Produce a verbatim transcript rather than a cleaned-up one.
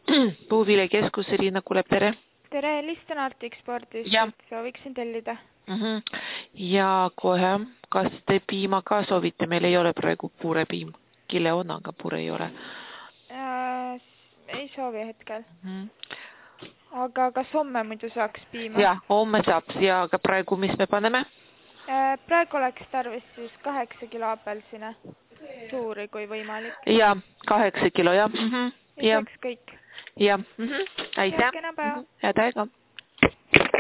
Puuviljakeskus, Irina kuuleb, tere. Tere, Liston Artikspordist, sooviksin tellida. Mm-hmm. Ja kohe, kas te piima ka soovite? Meil ei ole praegu puurepiim. Kille on, aga puure ei ole. Äh, ei soovi hetkel. Mm-hmm. Aga kas homme muidu saaks piima? Ja, homme saab. Ja aga praegu mis me paneme? Äh, praegu oleks tarvis siis kaheksa kilo apelsine. Suuri kui võimalik. Ja, kaheksa kilo, ja. Mm-hmm. Ja, ja. kõik. Ja, mm-hmm. Aitäh. Ja, kena päeva. Head aega.